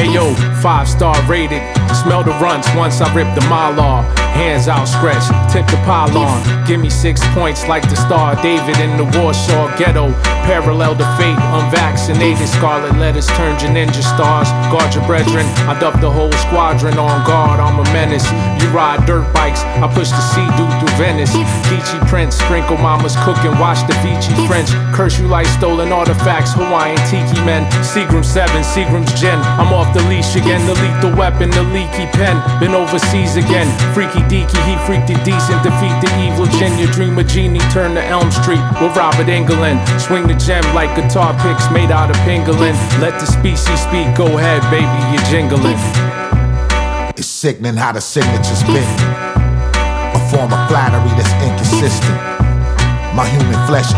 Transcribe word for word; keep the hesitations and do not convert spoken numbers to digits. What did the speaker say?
Ayo, five star rated. Smell the runs once I rip the mylar. Hands outstretched, tip the pylon. Give me six points like the Star of David in the Warsaw ghetto. Parallel to fate, unvaccinated. Scarlet letters turn your ninja stars. Guard your brethren, I duck the whole squadron on guard. I'm a menace. You ride dirt bikes, I push the sea doo through Venice. Geechee prints, sprinkle mama's cooking, watch the Vici French. Curse you like stolen artifacts, Hawaiian tiki men. Seagram seven, Seagram's gin. I'm off the leash again, the lethal weapon, the leaky pen. Been overseas again, freaky deaky, he freaked it decent. Defeat the evil gin, your dream of genie. Turn to Elm Street with Robert Englund. Swing the gem like guitar picks made out of pangolin. Let the species speak, go ahead baby, you're jingling. It's sickening how the signature's been a form of flattery that's inconsistent. My human flesh